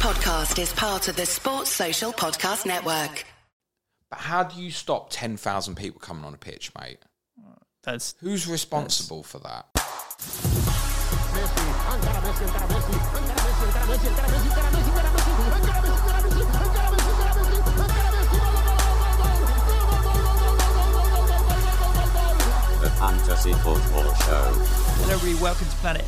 podcast is part of the Sports Social Podcast Network. But how do you stop 10,000 people coming on a pitch, mate? Who's responsible for that? The Fantasy Football Show. Hello, everybody. Welcome to Planet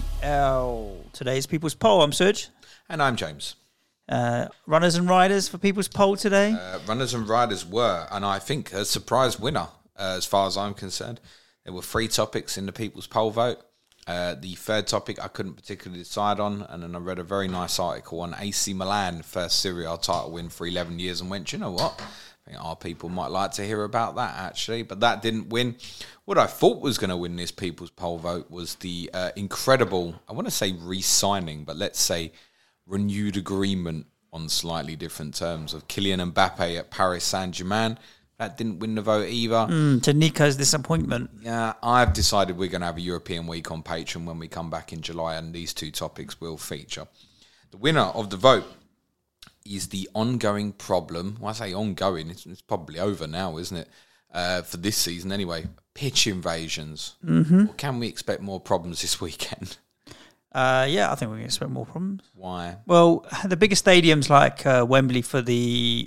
FPL. Today's People's Poll. I'm Serge. And I'm James. Runners and riders for People's Poll today. Runners and riders were, and I think a surprise winner, as far as I'm concerned. There were 3 topics in the People's Poll vote. The third topic I couldn't particularly decide on, and then I read a very nice article on AC Milan, first Serie A title win for 11 years, and went, you know what? I think our people might like to hear about that, actually, but that didn't win. What I thought was going to win this People's Poll vote was the incredible, I want to say re-signing, but let's say renewed agreement on slightly different terms of Kylian Mbappe at Paris Saint-Germain. That didn't win the vote either. To Nico's disappointment. Yeah, I've decided we're going to have a European week on Patreon when we come back in July, and these 2 topics will feature. The winner of the vote is the ongoing problem. Well, I say ongoing, it's probably over now, isn't it? For this season anyway. Pitch invasions. Mm-hmm. Or can we expect more problems this weekend? Yeah, I think we can expect more problems. Why? Well, the bigger stadiums like Wembley for the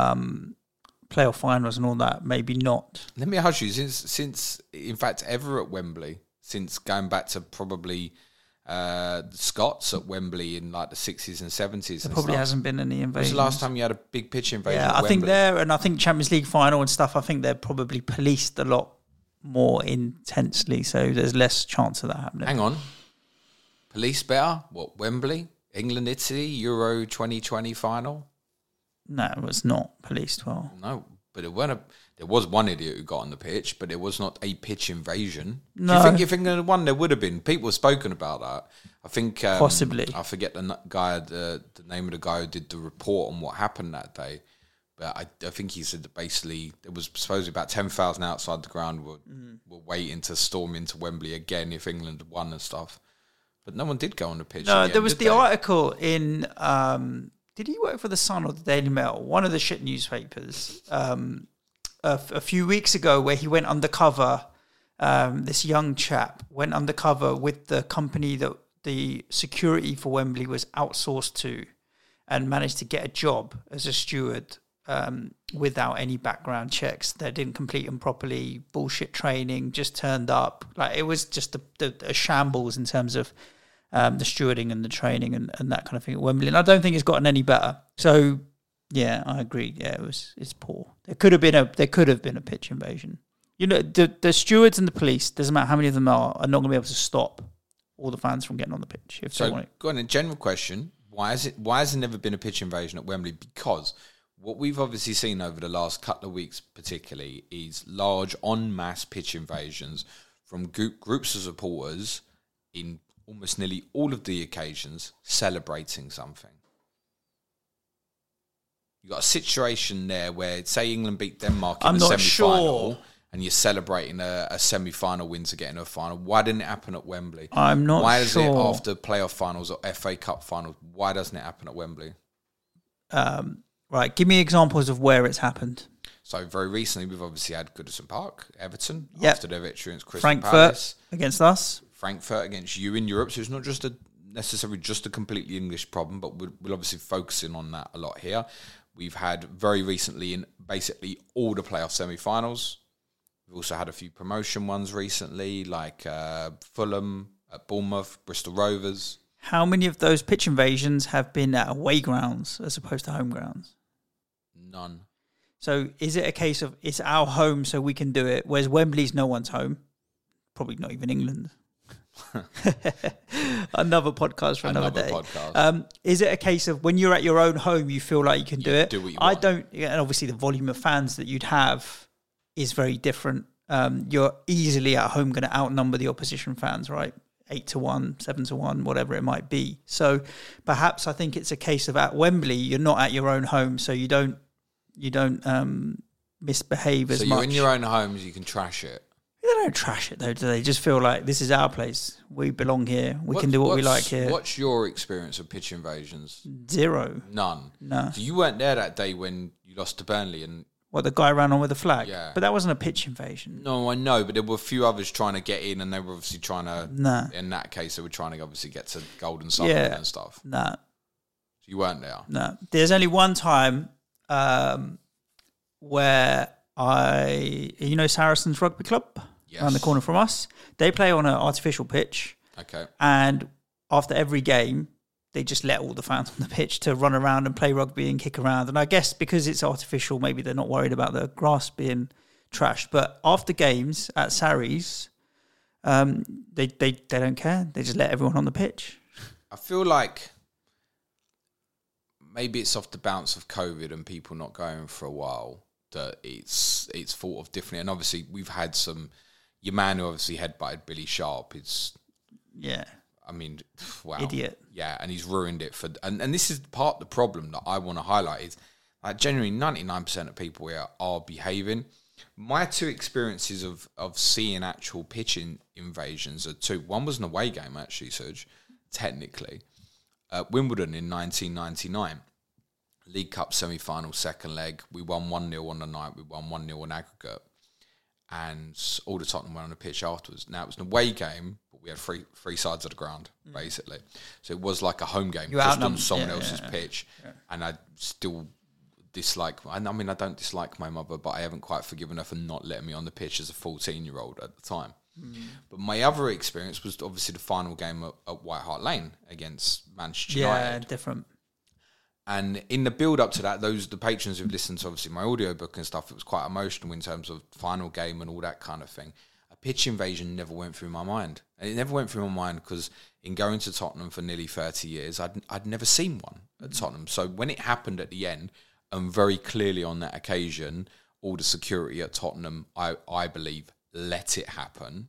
playoff finals and all that, maybe not. Let me ask you, since in fact, ever at Wembley, since going back to probably the Scots at Wembley in like the 60s and 70s. There probably hasn't been any invasions. When was the last time you had a big pitch invasion at Wembley? Wembley? I think there, and I think Champions League final and stuff, I think they're probably policed a lot more intensely, so there's less chance of that happening. Hang on. Police better? What, Wembley? England, Italy, Euro 2020 final? No, it was not policed well. No, but there was one idiot who got on the pitch, but it was not a pitch invasion. No. Do you think if England had won, there would have been? People have spoken about that. I think... possibly. I forget the name of the guy who did the report on what happened that day. But I think he said that basically there was supposedly about 10,000 outside the ground were waiting to storm into Wembley again if England won and stuff. But no one did go on the pitch. No, there was the article in... did he work for The Sun or the Daily Mail? One of the shit newspapers. A few weeks ago where he went undercover. This young chap went undercover with the company that the security for Wembley was outsourced to and managed to get a job as a steward without any background checks. They didn't complete them properly. Bullshit training, just turned up. Like, it was just a shambles in terms of the stewarding and the training and that kind of thing at Wembley. And I don't think it's gotten any better. So, yeah, I agree. Yeah, it's poor. There could have been a pitch invasion. You know, the stewards and the police, doesn't matter how many of them are not going to be able to stop all the fans from getting on the pitch. If they want it. Go on, a general question. Why has there never been a pitch invasion at Wembley? Because what we've obviously seen over the last couple of weeks particularly is large en masse pitch invasions from groups of supporters in almost nearly all of the occasions celebrating something. You got a situation there where, say, England beat Denmark in the semi-final, sure. and you're celebrating a semi-final win to get into a final. Why didn't it happen at Wembley? I'm not sure. Why does it after playoff finals or FA Cup finals? Why doesn't it happen at Wembley? Right, give me examples of where it's happened. So very recently, we've obviously had Goodison Park, Everton, Yep. after their victory against Crystal Frankfurt Palace. against us. Frankfurt against you in Europe. So it's not just necessarily a completely English problem, but we're obviously focusing on that a lot here. We've had very recently in basically all the playoff semi-finals. We've also had a few promotion ones recently, like Fulham, Bournemouth, Bristol Rovers. How many of those pitch invasions have been at away grounds as opposed to home grounds? None. So is it a case of it's our home so we can do it, whereas Wembley's no one's home? Probably not even England. Another podcast for another day. Podcast. Is it a case of when you're at your own home, you feel like you can do it? Do what you I want. don't, and obviously the volume of fans that you'd have is very different. You're easily at home going to outnumber the opposition fans, right? 8-1, 7-1, whatever it might be. So perhaps I think it's a case of at Wembley, you're not at your own home, so you don't misbehave as much. So you're in your own homes, you can trash it. They don't trash it though, do they? Just feel like this is our place. We belong here. We can do what we like here. What's your experience of pitch invasions? Zero. None. No. So you weren't there that day when you lost to Burnley and... What, the guy ran on with the flag? Yeah. But that wasn't a pitch invasion. No, I know, but there were a few others trying to get in and they were obviously trying to... No. In that case, they were trying to obviously get to Golden Sunderland and stuff. No. So you weren't there? No. There's only one time where Saracens Rugby Club? Yes. Around the corner from us. They play on an artificial pitch. Okay. And after every game, they just let all the fans on the pitch to run around and play rugby and kick around. And I guess because it's artificial, maybe they're not worried about the grass being trashed. But after games at Sarries, they don't care. They just let everyone on the pitch. I feel like maybe it's off the bounce of COVID and people not going for a while that it's thought of differently. And obviously we've had some... Your man who obviously headbutted Billy Sharp is... Yeah. I mean, wow. Idiot. Yeah, and he's ruined it for... And this is part of the problem that I want to highlight is generally 99% of people here are behaving. My two experiences of seeing actual pitching invasions are two. One was an away game, actually, Serge, technically. Wimbledon in 1999. League Cup semi-final, second leg. We won 1-0 on the night. We won 1-0 on aggregate. And all the Tottenham went on the pitch afterwards. Now, it was an away game, but we had three sides of the ground, basically. So it was like a home game, just on someone else's pitch. Yeah. And I still dislike... I mean, I don't dislike my mother, but I haven't quite forgiven her for not letting me on the pitch as a 14-year-old at the time. But my other experience was obviously the final game at White Hart Lane against Manchester United. Yeah, different. And in the build-up to that, the patrons who've listened to, obviously, my audiobook and stuff, it was quite emotional in terms of final game and all that kind of thing. A pitch invasion never went through my mind. And it never went through my mind because in going to Tottenham for nearly 30 years, I'd never seen one at Tottenham. So when it happened at the end, and very clearly on that occasion, all the security at Tottenham, I believe, let it happen.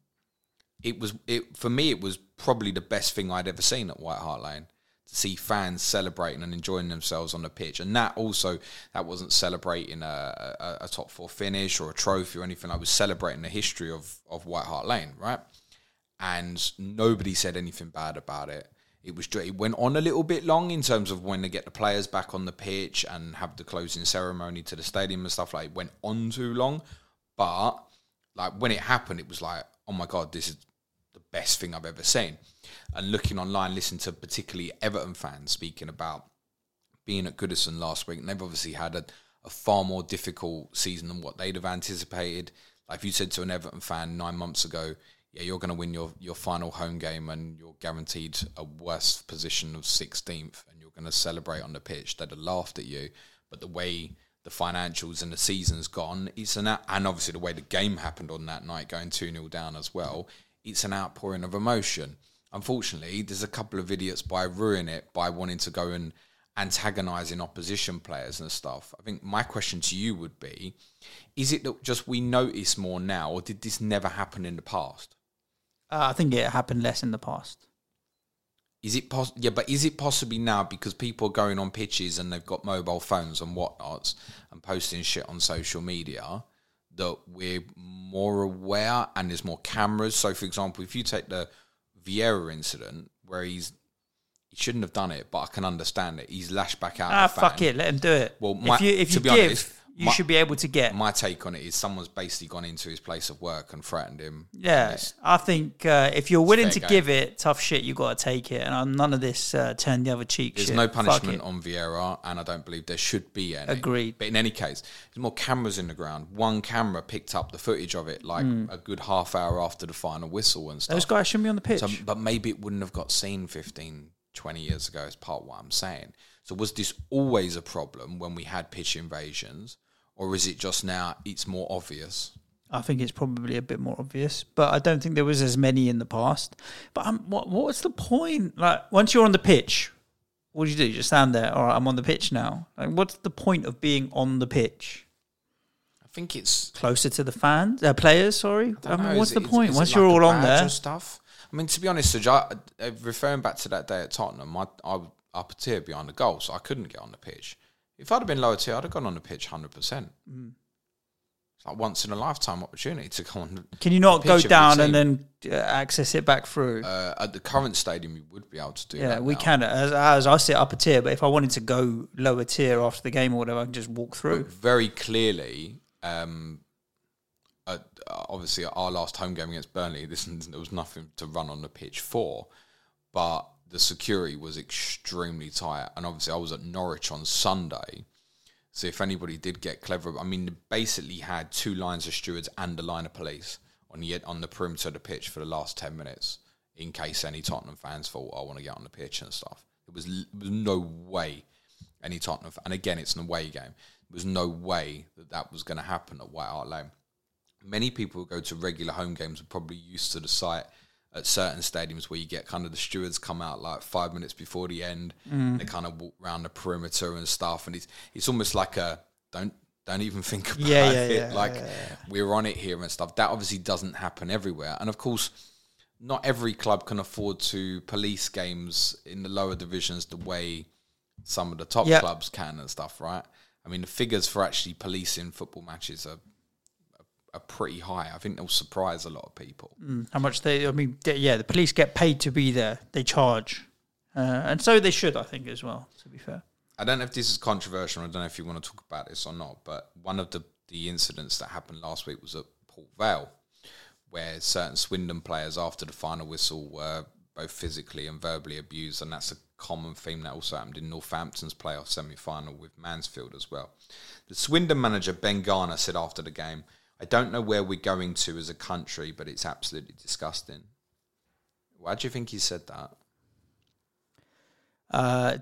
For me, it was probably the best thing I'd ever seen at White Hart Lane. To see fans celebrating and enjoying themselves on the pitch. And that wasn't celebrating a top four finish or a trophy or anything. I was celebrating the history of White Hart Lane, right? And nobody said anything bad about it. It went on a little bit long in terms of when they get the players back on the pitch and have the closing ceremony to the stadium and stuff like it went on too long. But like when it happened, it was like, oh my God, this is the best thing I've ever seen. And looking online, listening to particularly Everton fans speaking about being at Goodison last week, and they've obviously had a far more difficult season than what they'd have anticipated. Like if you said to an Everton fan 9 months ago, yeah, you're going to win your final home game and you're guaranteed a worse position of 16th and you're going to celebrate on the pitch, they'd have laughed at you. But the way the financials and the season's gone, and obviously the way the game happened on that night, going 2-0 down as well, it's an outpouring of emotion. Unfortunately, there's a couple of idiots by ruining it by wanting to go and antagonising opposition players and stuff. I think my question to you would be, is it that just we notice more now, or did this never happen in the past? I think it happened less in the past. Is it but is it possibly now because people are going on pitches and they've got mobile phones and whatnots and posting shit on social media that we're more aware and there's more cameras? So, for example, if you take the Vieira incident where he shouldn't have done it, but I can understand it. He's lashed back out. Fuck it, let him do it. Well, if you give, you should be able to get. My take on it is someone's basically gone into his place of work and threatened him. Yeah, I think if you're willing to give it tough shit, you got to take it. And none of this turn the other cheek There's shit. no punishment on Vieira, and I don't believe there should be any. Agreed. But in any case, there's more cameras in the ground. One camera picked up the footage of it like a good half hour after the final whistle and stuff. Those guys shouldn't be on the pitch. So, but maybe it wouldn't have got seen 15, 20 years ago, is part of what I'm saying. So was this always a problem when we had pitch invasions? Or is it just now it's more obvious? I think it's probably a bit more obvious, but I don't think there was as many in the past. But what's the point? Like, once you're on the pitch, what do? You just stand there. All right, I'm on the pitch now. Like, what's the point of being on the pitch? I think it's closer to the fans, players. Sorry, what's the point? Once you're all on there, stuff. I mean, to be honest, referring back to that day at Tottenham, I was up a tier behind the goal, so I couldn't get on the pitch. If I'd have been lower tier, I'd have gone on the pitch 100%. It's like once in a lifetime opportunity to go on. Can you not the go pitch of down your and team. then access it back through? At the current stadium, you would be able to do that. Yeah, we now. can. As I sit upper tier, but if I wanted to go lower tier after the game or whatever, I can just walk through. But very clearly, obviously, our last home game against Burnley, there was nothing to run on the pitch for, but the security was extremely tight. And obviously, I was at Norwich on Sunday. So if anybody did get clever, I mean, they basically had 2 lines of stewards and a line of police on the perimeter of the pitch for the last 10 minutes, in case any Tottenham fans thought, I want to get on the pitch and stuff. There was no way any Tottenham, and again, it's an away game. There was no way that was going to happen at White Hart Lane. Many people who go to regular home games are probably used to the sight at certain stadiums where you get kind of the stewards come out like 5 minutes before the end. They kind of walk around the perimeter and stuff, and it's almost like a don't even think about it. We're on it here and stuff. That obviously doesn't happen everywhere, and of course, not every club can afford to police games in the lower divisions the way some of the top clubs can and stuff, right? I mean, the figures for actually policing football matches are pretty high. I think they'll surprise a lot of people. How much the police get paid to be there. They charge. And so they should, I think, as well, to be fair. I don't know if this is controversial. I don't know if you want to talk about this or not, but one of the incidents that happened last week was at Port Vale, where certain Swindon players, after the final whistle, were both physically and verbally abused, and that's a common theme that also happened in Northampton's playoff semi-final with Mansfield as well. The Swindon manager, Ben Garner, said after the game, I don't know where we're going to as a country, but it's absolutely disgusting. Why do you think he said that?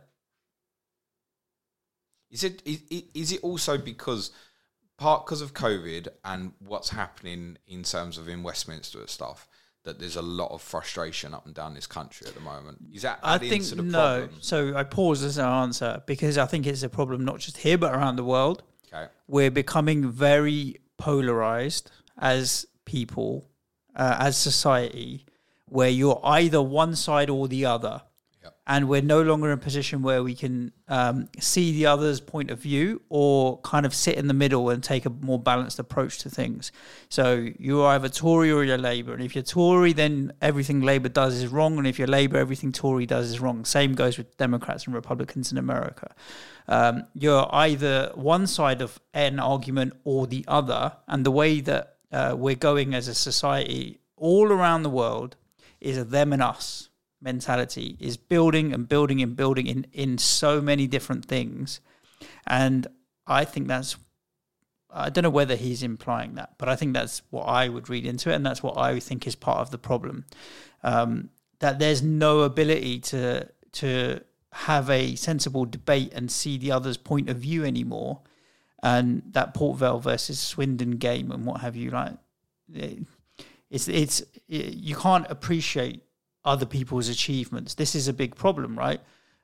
Is it also because of COVID and what's happening in terms of in Westminster and stuff, that there's a lot of frustration up and down this country at the moment? Is that adding to the problem? So I pause as an answer because I think it's a problem not just here but around the world. Okay. We're becoming very polarized as people, as society, where you're either one side or the other. And we're no longer in a position where we can see the other's point of view or kind of sit in the middle and take a more balanced approach to things. So you're either Tory or you're Labour. And if you're Tory, then everything Labour does is wrong. And if you're Labour, everything Tory does is wrong. Same goes with Democrats and Republicans in America. You're either one side of an argument or the other. And the way that we're going as a society all around the world is a them and us mentality, is building and building and building in so many different things. And I think I don't know whether he's implying that, but I think that's what I would read into it, and that's what I think is part of the problem. That there's no ability to have a sensible debate and see the other's point of view anymore. And that Port Vale versus Swindon game and what have you, like, it's you can't appreciate other people's achievements. This is a big problem, right?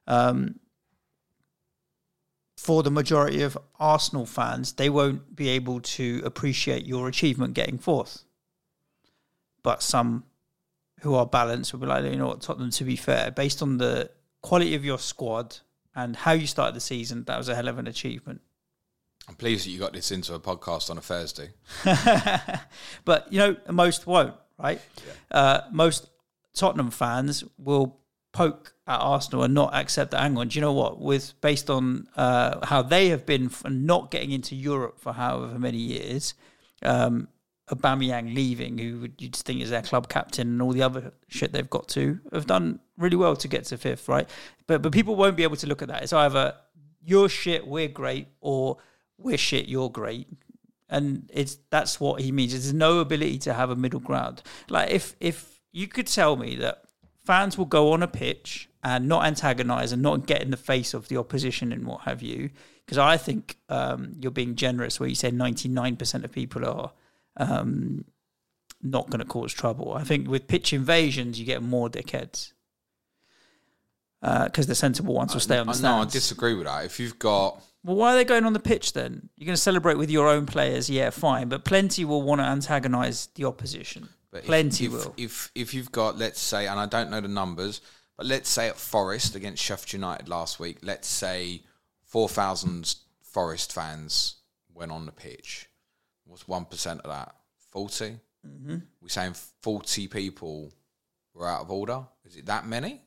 For the majority of Arsenal fans, they won't be able to appreciate your achievement getting fourth. But some who are balanced will be like, you know what, Tottenham, to be fair, based on the quality of your squad and how you started the season, that was a hell of an achievement. I'm pleased that you got this into a podcast on a Thursday. But, most won't, right? Yeah. Most Tottenham fans will poke at Arsenal and not accept the angle. And do you know what? Based on how they have been for not getting into Europe for however many years, Aubameyang leaving, who you'd think is their club captain, and all the other shit they've got to, have done really well to get to fifth, right? But people won't be able to look at that. It's either you're shit, we're great, or we're shit, you're great. And that's what he means. There's no ability to have a middle ground. Like if you could tell me that fans will go on a pitch and not antagonise and not get in the face of the opposition and what have you, because I think you're being generous where you say 99% of people are not going to cause trouble. I think with pitch invasions, you get more dickheads because the sensible ones will stay on the stands. No, I disagree with that. If you've got... Well, why are they going on the pitch then? You're going to celebrate with your own players, yeah, fine, but plenty will want to antagonise the opposition. But plenty will. If you've got, let's say, and I don't know the numbers, but let's say at Forest against Sheffield United last week, let's say 4,000 Forest fans went on the pitch. What's 1% of that? 40? Mm-hmm. We're saying 40 people were out of order. Is it that many?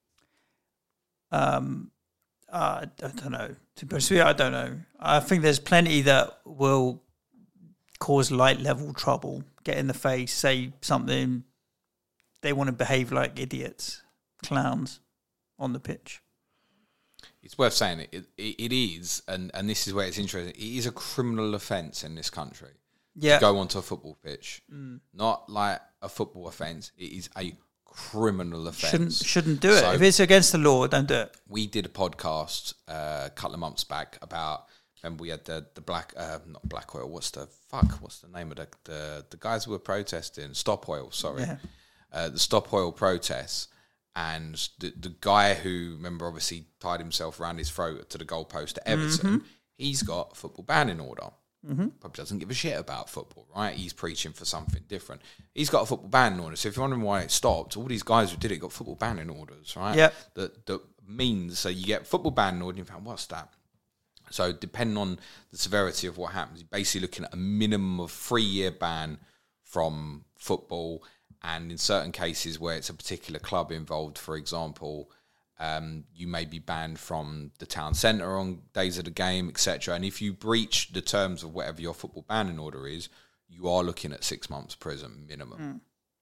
I don't know. To be honest with you, I don't know. I think there's plenty that will cause light level trouble, get in the face, say something. They want to behave like idiots, clowns on the pitch. It's worth saying it is, and this is where it's interesting. It is a criminal offence in this country to go onto a football pitch. Not like a football offence. It is a criminal offence. Shouldn't do it. So if it's against the law, don't do it. We did a podcast a couple of months back about. Remember, we had the not Black Oil. What's the name of the guys who were protesting? Stop Oil. Sorry, the Stop Oil protests. And the guy who, remember, obviously tied himself around his throat to the goalpost at Everton, he's got a football banning order. Probably doesn't give a shit about football, right? He's preaching for something different. He's got a football banning order. So if you're wondering why it stopped, all these guys who did it got football banning orders, right? Yeah. That means, so you get football banning order and you found, what's that? So depending on the severity of what happens, you're basically looking at a minimum of 3-year ban from football. And in certain cases where it's a particular club involved, for example, you may be banned from the town centre on days of the game, etc. And if you breach the terms of whatever your football banning order is, you are looking at 6 months prison minimum.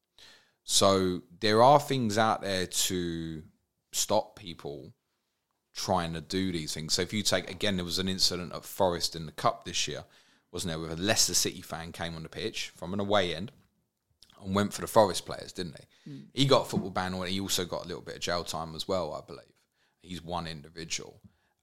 So there are things out there to stop people trying to do these things. So if you take, again, there was an incident at Forest in the Cup this year, wasn't there, where a Leicester City fan came on the pitch from an away end and went for the Forest players, didn't he? He got a football ban order. He also got a little bit of jail time as well, I believe. He's one individual.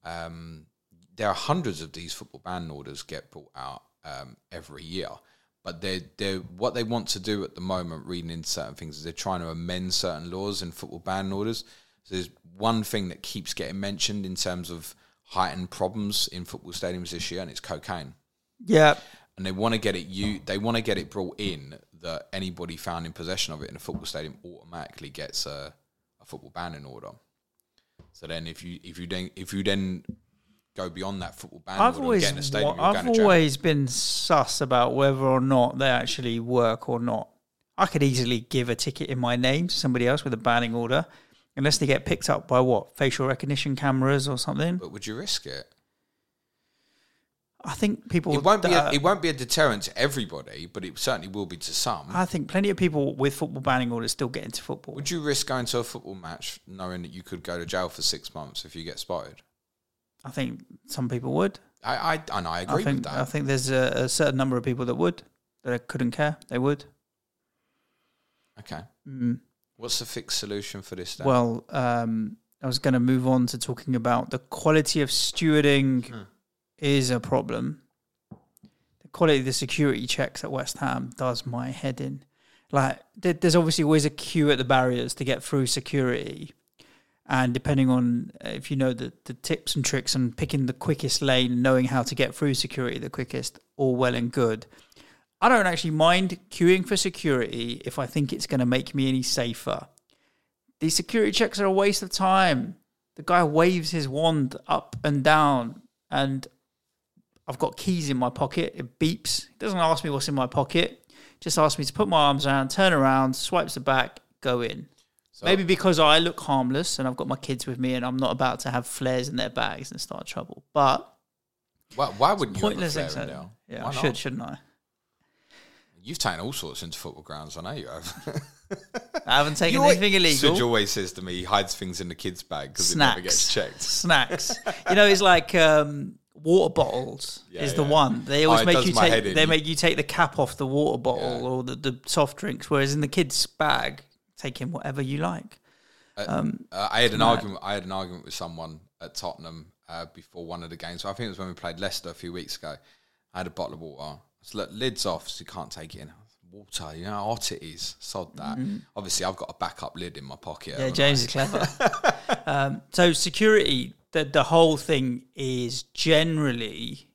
There are hundreds of these football ban orders get brought out every year. But they're what they want to do at the moment, reading into certain things, is they're trying to amend certain laws in football ban orders. So there's one thing that keeps getting mentioned in terms of heightened problems in football stadiums this year, and it's cocaine. Yeah. And they want to get it they want to get it brought in that anybody found in possession of it in a football stadium automatically gets a football banning order. So then if you then go beyond that football ban order and get in a stadium, I've always been sus about whether or not they actually work or not. I could easily give a ticket in my name to somebody else with a banning order, unless they get picked up by facial recognition cameras or something. But would you risk it? I think people... It won't be a deterrent to everybody, but it certainly will be to some. I think plenty of people with football banning orders still get into football. Would you risk going to a football match knowing that you could go to jail for 6 months if you get spotted? I think some people would. I agree with that. I think there's a certain number of people that would, that couldn't care. They would. Okay. What's the fixed solution for this then? Well, I was going to move on to talking about the quality of stewarding is a problem. The quality of the security checks at West Ham does my head in. Like, there's obviously always a queue at the barriers to get through security. And depending on if you know the tips and tricks on picking the quickest lane, knowing how to get through security the quickest, all well and good. I don't actually mind queuing for security if I think it's going to make me any safer. These security checks are a waste of time. The guy waves his wand up and down, and I've got keys in my pocket. It beeps. It doesn't ask me what's in my pocket. Just asks me to put my arms around, turn around, swipes the back, go in. So, maybe because I look harmless and I've got my kids with me and I'm not about to have flares in their bags and start trouble. But why wouldn't you have a flare in there? Yeah, I shouldn't I? You've taken all sorts into football grounds, I know you have. I haven't taken anything illegal. Suj always says to me he hides things in the kids' bag because it never gets checked. Snacks. You know, it's like water bottles is the one. They always make you take the cap off the water bottle or the soft drinks, whereas in the kids' bag, take in whatever you like. I had an argument with someone at Tottenham before one of the games. I think it was when we played Leicester a few weeks ago. I had a bottle of water. So look, lid's off, so you can't take it in. Water, you know how hot it is. Sod that. Obviously, I've got a backup lid in my pocket. Yeah, James is clever. So security, the whole thing is generally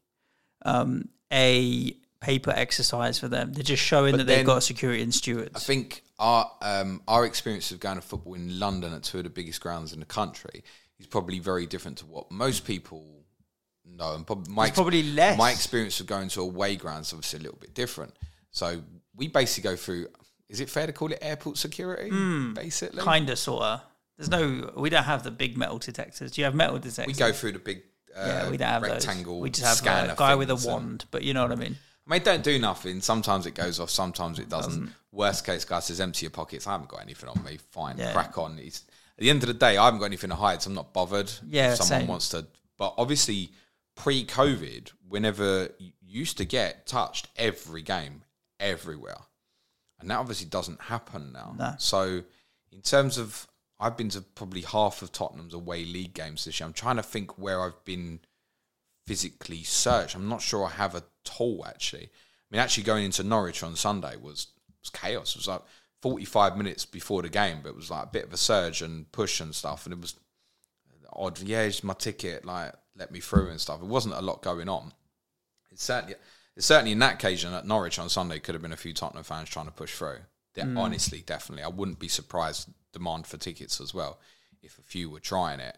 a paper exercise for them. They're just showing that they've got security and stewards. I think our experience of going to football in London at two of the biggest grounds in the country is probably very different to what most people No, and probably less. My experience of going to away grounds is obviously a little bit different. So we basically go through, is it fair to call it airport security, basically? Kind of, sort of. We don't have the big metal detectors. Do you have metal detectors? We go through the big we don't have rectangle those. We just have scanner a guy with a things wand, but you know what I mean? I mean, don't do nothing. Sometimes it goes off, sometimes it doesn't. Worst case, guy says, empty your pockets. I haven't got anything on me. Fine, crack on. At the end of the day, I haven't got anything to hide, so I'm not bothered. Yeah, if someone same. wants to. But obviously, pre-COVID, whenever you used to get touched every game, everywhere. And that obviously doesn't happen now. No. So, in terms of, I've been to probably half of Tottenham's away league games this year. I'm trying to think where I've been physically searched. I'm not sure I have a tool, actually. I mean, actually going into Norwich on Sunday was chaos. It was like 45 minutes before the game, but it was like a bit of a surge and push and stuff. And it was odd. Yeah, it's my ticket, like, let me through and stuff. It wasn't a lot going on. It's certainly in that occasion at Norwich on Sunday could have been a few Tottenham fans trying to push through. Honestly, definitely. I wouldn't be surprised, demand for tickets as well, if a few were trying it.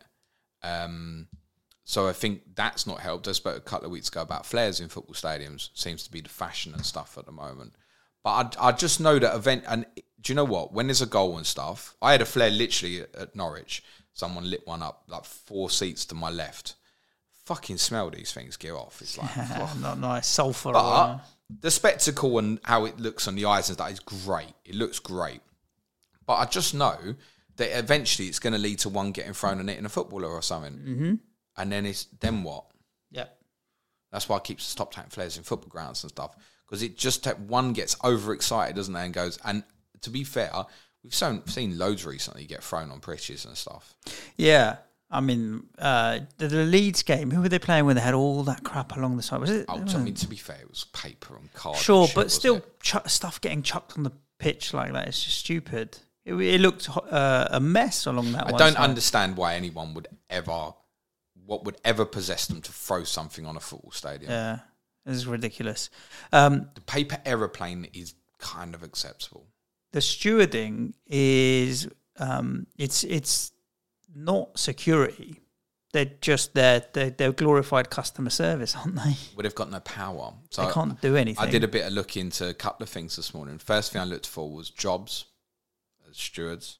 So I think that's not helped. I spoke a couple of weeks ago about flares in football stadiums. Seems to be the fashion and stuff at the moment. But I just know that event, and do you know what? When there's a goal and stuff, I had a flare literally at Norwich. Someone lit one up like 4 seats to my left. Fucking smell these things get off. It's like, not nice. Sulphur. But the spectacle and how it looks on the eyes and that is great. It looks great. But I just know that eventually it's going to lead to one getting thrown and hitting a footballer or something. Mm-hmm. And then what? Yeah. That's why I keep stop taking flares in football grounds and stuff. Because it just, one gets overexcited, doesn't it? And goes, and to be fair, we've seen loads recently get thrown on pitches and stuff. Yeah. I mean, the Leeds game, who were they playing when they had all that crap along the side? Was it? I mean, to be fair, it was paper and card. Sure, and shit, but still, it? Stuff getting chucked on the pitch like that is just stupid. It looked a mess along that. I don't understand why anyone would ever possess them to throw something on a football stadium. Yeah, this is ridiculous. The paper aeroplane is kind of acceptable. The stewarding is it's not security. They're just they're glorified customer service, aren't they? Well, they've got no power. So they can't do anything. I did a bit of look into a couple of things this morning. First thing I looked for was jobs as stewards.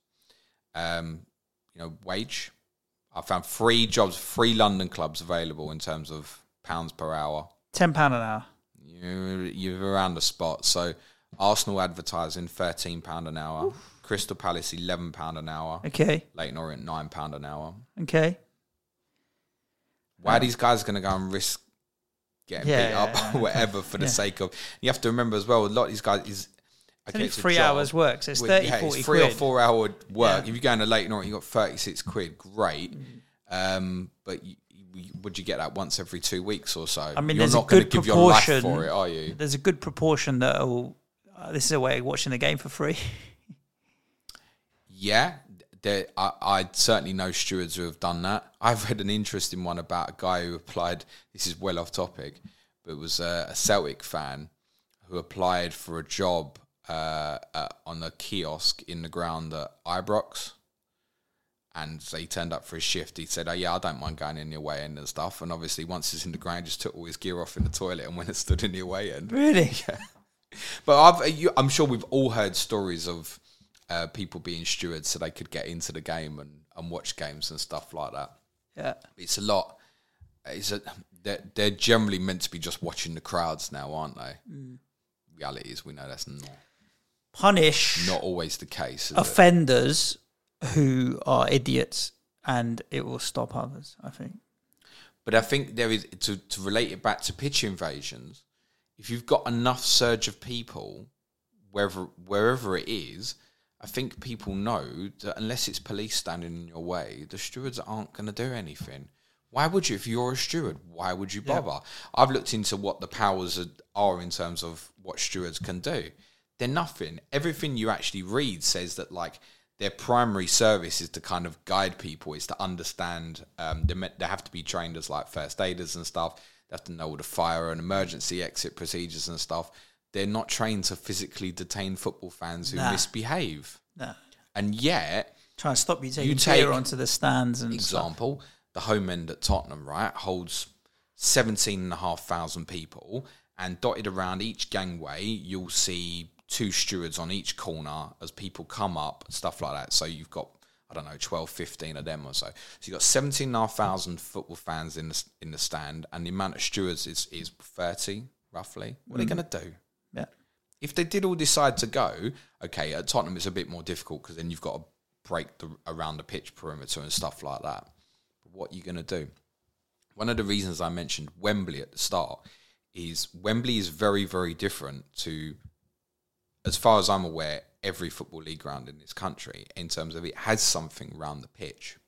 Wage. I found 3 jobs, 3 London clubs available in terms of pounds per hour. £10 an hour. You're around the spot. So Arsenal advertising £13 an hour. Oof. Crystal Palace £11 an hour. Okay. Leyton Orient £9 an hour. Okay. Why are these guys going to go and risk getting beat up or whatever for the sake of... You have to remember as well, a lot of these guys is... It's only 3 hours work, so it's 30, 40 it's 3 quid. or 4 hour work. Yeah. If you're going to Leyton Orient, you've got 36 quid. Great. But would you get that once every 2 weeks or so? I mean, you're not going to give your life for it, are you? There's a good proportion that this is a way of watching the game for free. Yeah. I certainly know stewards who have done that. I've read an interesting one about a guy who applied, this is well off topic, but it was a Celtic fan who applied for a job on a kiosk in the ground at Ibrox. And so he turned up for his shift. He said, I don't mind going in the away end and stuff. And obviously once he's in the ground, just took all his gear off in the toilet and went and stood in the away end. Really? Yeah. But I'm sure we've all heard stories of people being stewards so they could get into the game and watch games and stuff like that. Yeah. It's a lot. They're generally meant to be just watching the crowds now, aren't they? Reality is we know that's not always the case. Offenders who are idiots, and it will stop others, I think. But I think there is, to relate it back to pitch invasions, if you've got enough surge of people, wherever it is, I think people know that unless it's police standing in your way, the stewards aren't going to do anything. Why would you? If you're a steward, why would you bother? Yeah. I've looked into what the powers are in terms of what stewards can do. They're nothing. Everything you actually read says that, like, their primary service is to kind of guide people, is to understand. They have to be trained as like first aiders and stuff. They have to know all the fire and emergency exit procedures and stuff. They're not trained to physically detain football fans who misbehave. No. And yet... Try and stop you taking beer onto the stands and example, stuff. The home end at Tottenham, right, holds 17,500 people, and dotted around each gangway, you'll see 2 stewards on each corner as people come up, stuff like that. So you've got, I don't know, 12, 15 of them or so. So you've got 17,500 football fans in the stand, and the amount of stewards is 30, roughly. What are they going to do? Yeah. If they did all decide to go, okay, at Tottenham it's a bit more difficult because then you've got to break around the pitch perimeter and stuff like that. But what are you going to do? One of the reasons I mentioned Wembley at the start is Wembley is very, very different to, as far as I'm aware, every football league ground in this country in terms of it has something around the pitch.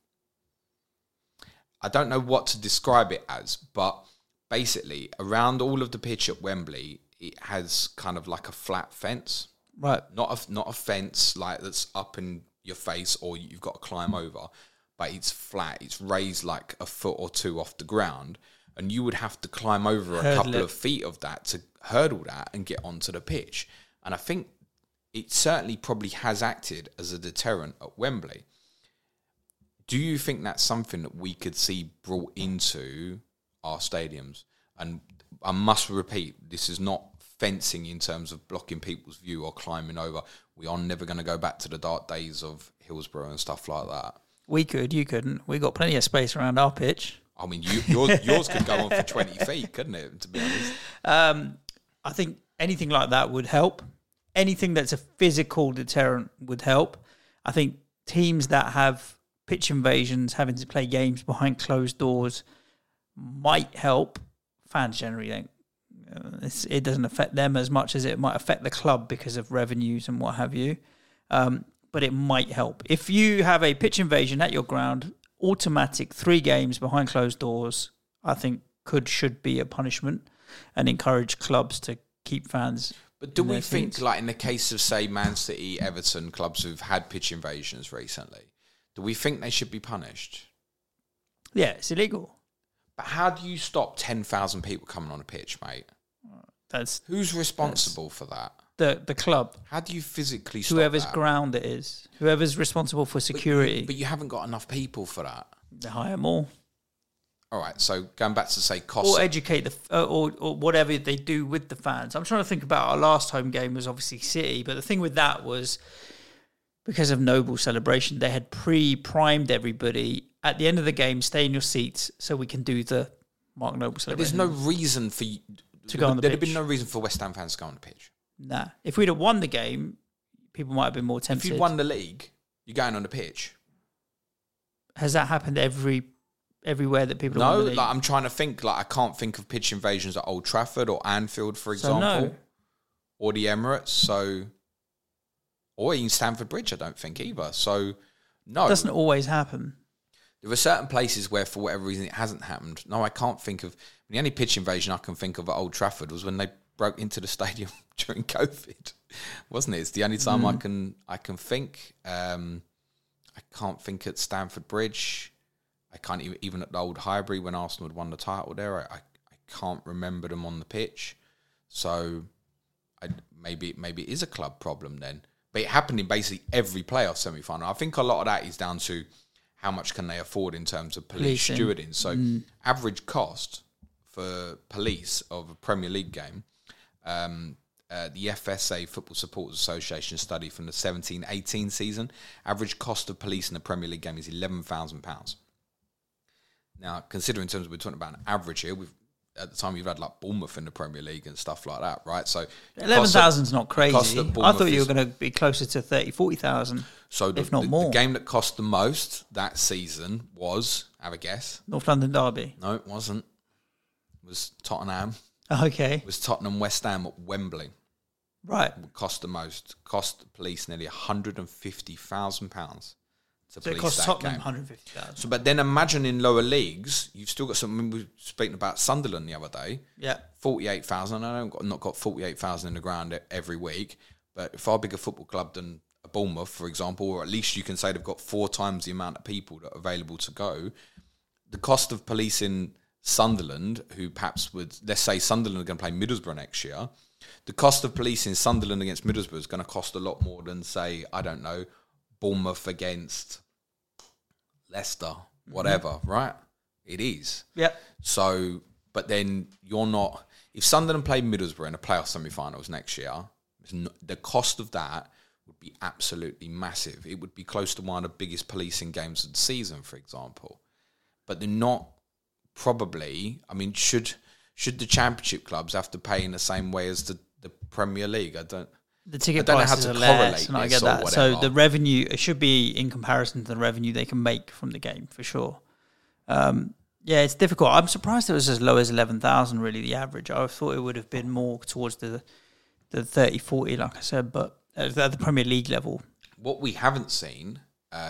I don't know what to describe it as, but basically around all of the pitch at Wembley, it has kind of like a flat fence. Right. Not a fence like that's up in your face or you've got to climb over, but it's flat. It's raised like a foot or 2 off the ground, and you would have to climb over a couple of feet of that to hurdle that and get onto the pitch. And I think it certainly probably has acted as a deterrent at Wembley. Do you think that's something that we could see brought into our stadiums? And I must repeat, this is not fencing in terms of blocking people's view or climbing over. We are never going to go back to the dark days of Hillsborough and stuff like that. We could, you couldn't. We got plenty of space around our pitch. I mean, yours could go on for 20 feet, couldn't it, to be honest? I think anything like that would help. Anything that's a physical deterrent would help. I think teams that have pitch invasions, having to play games behind closed doors, might help. Fans generally don't. It doesn't affect them as much as it might affect the club because of revenues and what have you. But it might help. If you have a pitch invasion at your ground, automatic 3 games behind closed doors, I think should be a punishment and encourage clubs to keep fans. But do we think, like in the case of, say, Man City, Everton, clubs who've had pitch invasions recently, do we think they should be punished? Yeah, it's illegal. But how do you stop 10,000 people coming on a pitch, mate? Who's responsible for that? The club. How do you physically stop whoever's that? ground it is. Whoever's responsible for security. But you haven't got enough people for that. They hire more. All right, so going back to, say, cost... Or educate, or whatever they do with the fans. I'm trying to think about our last home game was obviously City, but the thing with that was because of Noble celebration, they had pre-primed everybody. At the end of the game, stay in your seats so we can do the Mark Noble celebration. But there's no reason for you... to go on the pitch. There'd have been no reason for West Ham fans to go on the pitch. Nah. If we'd have won the game, people might have been more tempted. If you'd won the league, you're going on the pitch. Has that happened everywhere that people have won the league? Like I'm trying to think. Like I can't think of pitch invasions at Old Trafford or Anfield, for example. No. Or the Emirates. Or even Stamford Bridge, I don't think either. So, no. It doesn't always happen. There are certain places where, for whatever reason, it hasn't happened. No, I can't think of... The only pitch invasion I can think of at Old Trafford was when they broke into the stadium during COVID, wasn't it? It's the only time I can think. I can't think at Stamford Bridge. I can't even at the old Highbury when Arsenal had won the title there. I can't remember them on the pitch. So maybe it is a club problem then. But it happened in basically every playoff semi-final. I think a lot of that is down to how much can they afford in terms of police stewarding. So average cost for police of a Premier League game, the FSA, Football Supporters Association study from the 17-18 season, average cost of police in a Premier League game is £11,000. Now, considering in terms of we're talking about an average here, at the time you've had like Bournemouth in the Premier League and stuff like that, right? So 11,000 is not crazy. I thought you were going to be closer to 30,000, 40,000, so if not more. The game that cost the most that season was, have a guess? North London Derby. No, it wasn't. It was Tottenham. Okay. It was Tottenham West Ham at Wembley. Right. It cost the most. Cost the police nearly £150,000. So it cost Tottenham 150,000. So, but then imagine in lower leagues, you've still got something. We were speaking about Sunderland the other day. Yeah, 48,000. I don't not got 48,000 in the ground every week, but far bigger football club than a Bournemouth, for example, or at least you can say they've got 4 times the amount of people that are available to go. The cost of policing Sunderland, who perhaps would, let's say Sunderland are going to play Middlesbrough next year, the cost of policing Sunderland against Middlesbrough is going to cost a lot more than, say, I don't know, Bournemouth against Leicester, whatever, right? It is. Yeah. So but then you're not. If Sunderland played Middlesbrough in the playoff semi-finals next year, the cost of that would be absolutely massive. It would be close to one of the biggest policing games of the season, for example. But they're not probably. I mean, should the Championship clubs have to pay in the same way as the Premier League? The ticket prices are less, and I get that. So the revenue, it should be in comparison to the revenue they can make from the game, for sure. Yeah, it's difficult. I'm surprised it was as low as 11,000, really, the average. I thought it would have been more towards the 30, 40, like I said, but at the Premier League level. What we haven't seen,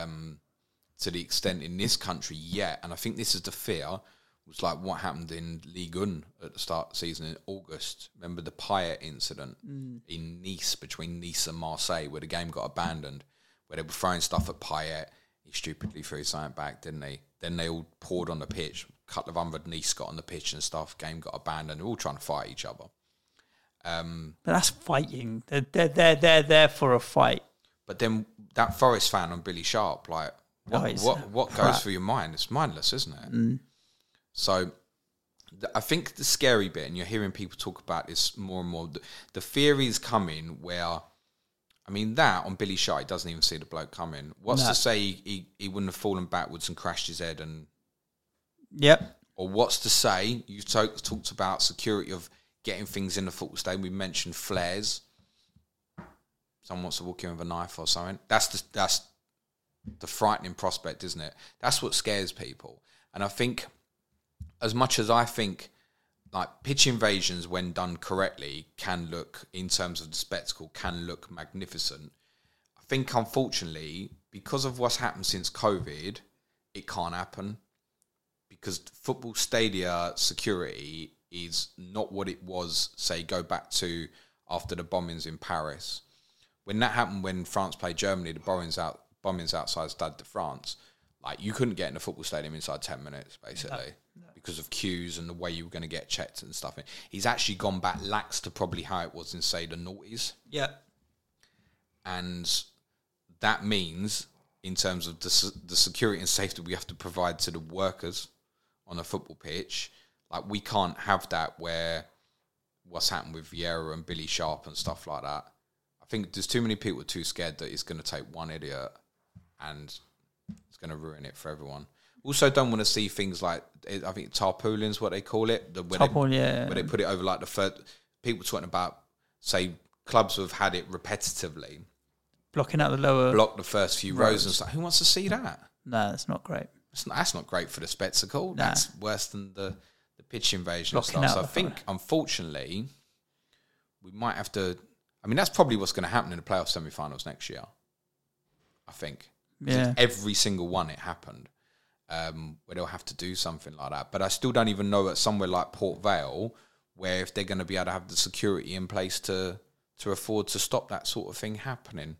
to the extent in this country yet, and I think this is the fear, was like what happened in Ligue 1 at the start of the season in August. Remember the Payet incident in Nice, between Nice and Marseille, where the game got abandoned, where they were throwing stuff at Payet. He stupidly threw something back, didn't he? Then they all poured on the pitch. A couple of hundred Nice got on the pitch and stuff. Game got abandoned. They're all trying to fight each other. But that's fighting. They're there for a fight. But then that Forest fan on Billy Sharp, like, what goes through your mind? It's mindless, isn't it? So I think the scary bit, and you're hearing people talk about this more and more, the theory is coming where, I mean, that on Billy Sharp, he doesn't even see the bloke coming. What's to say he wouldn't have fallen backwards and crashed his head? And Yep. Or what's to say, you talked about security of getting things in the football stadium. We mentioned flares. Someone wants to walk in with a knife or something. That's the frightening prospect, isn't it? That's what scares people. And I think, as much as I think, like, pitch invasions, when done correctly, can look, in terms of the spectacle, can look magnificent. I think, unfortunately, because of what's happened since COVID, it can't happen. Because football stadia security is not what it was, say, go back to after the bombings in Paris. When that happened, when France played Germany, the bombings outside Stade de France, like, you couldn't get in the football stadium inside 10 minutes, basically, because of queues and the way you were going to get checked and stuff. He's actually gone back lax to probably how it was in, say, the noughties. Yeah. And that means, in terms of the security and safety we have to provide to the workers on a football pitch, like, we can't have that where what's happened with Vieira and Billy Sharp and stuff like that. I think there's too many people too scared that it's going to take one idiot and it's going to ruin it for everyone. Also, don't want to see things like, I think tarpaulin's what they call it. Where they put it over, like, the third. People talking about, say, clubs who have had it repetitively. Blocking out the lower. Block the first few rows and stuff. Who wants to see that? No, that's not great. That's not great for the spectacle. Nah. That's worse than the pitch invasion Blocking and stuff. So out I think, unfortunately, we might have to. I mean, that's probably what's going to happen in the playoff semi-finals next year. I think. Yeah. Every single one it happened, where they'll have to do something like that. But I still don't even know at somewhere like Port Vale, where if they're going to be able to have the security in place to afford to stop that sort of thing happening.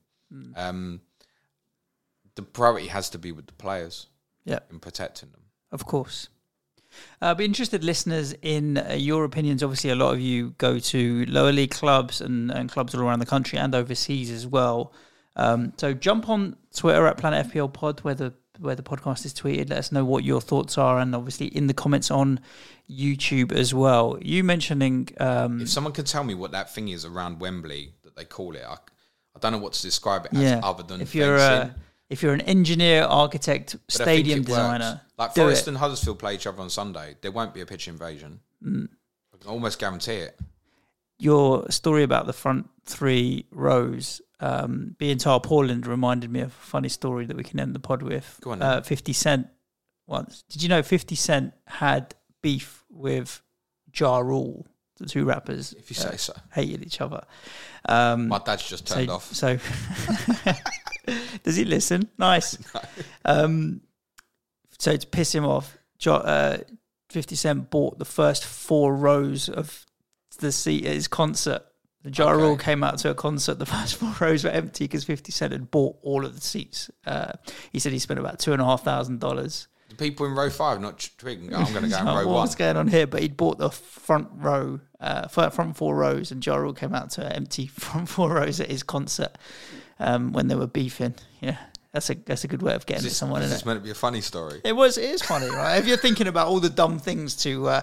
The priority has to be with the players. Yeah. In protecting them. Of course. I'd be interested, listeners, in your opinions. Obviously, a lot of you go to lower league clubs and clubs all around the country and overseas as well. So jump on Twitter at Planet FPL Pod, where the podcast is tweeted. Let us know what your thoughts are, and obviously in the comments on YouTube as well. You mentioning if someone can tell me what that thing is around Wembley that they call it, I don't know what to describe it as other than if you're an engineer, architect, but stadium designer, like Forest and Huddersfield play each other on Sunday, there won't be a pitch invasion. I can almost guarantee it. Your story about the front three rows being tarpaulin reminded me of a funny story that we can end the pod with. Go on, 50 Cent once. Did you know 50 Cent had beef with Ja Rule? The two rappers, if you say so, hated each other. My dad's just turned off. So, does he listen? Nice. No. So to piss him off, 50 Cent bought the first 4 rows of the seat at his concert. The Ja Rule came out to a concert. The first 4 rows were empty because 50 Cent had bought all of the seats. He said he spent about $2,500. The people in row 5 not tweaking. I'm going to go in row 1. What's going on here? But he'd bought the front row, front 4 rows, and Ja Rule came out to empty front 4 rows at his concert when they were beefing. Yeah, that's a good way of getting to someone. This is meant to be a funny story. It is funny, right? If you're thinking about all the dumb things to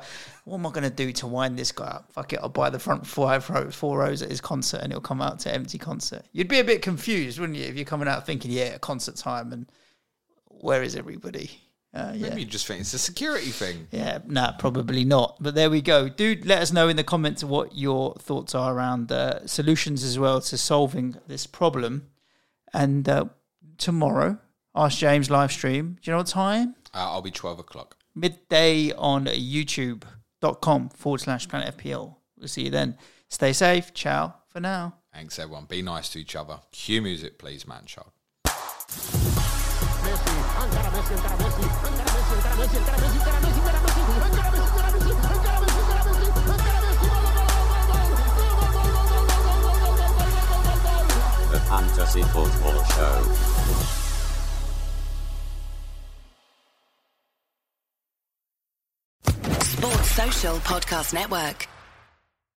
what am I going to do to wind this guy up? Fuck it, I'll buy the front four rows at his concert and it'll come out to empty concert. You'd be a bit confused, wouldn't you, if you're coming out thinking, yeah, concert time, and where is everybody? Maybe you just think it's a security thing. Yeah, nah, probably not. But there we go. Dude, let us know in the comments what your thoughts are around solutions as well to solving this problem. And tomorrow, Ask James live stream. Do you know what time? I'll be 12 o'clock. Midday on youtube.com/Planet FPL. We'll see you then. Stay safe. Ciao for now. Thanks, everyone. Be nice to each other. Cue music, please, man child. The Fantasy Football Show. Sports Social Podcast Network.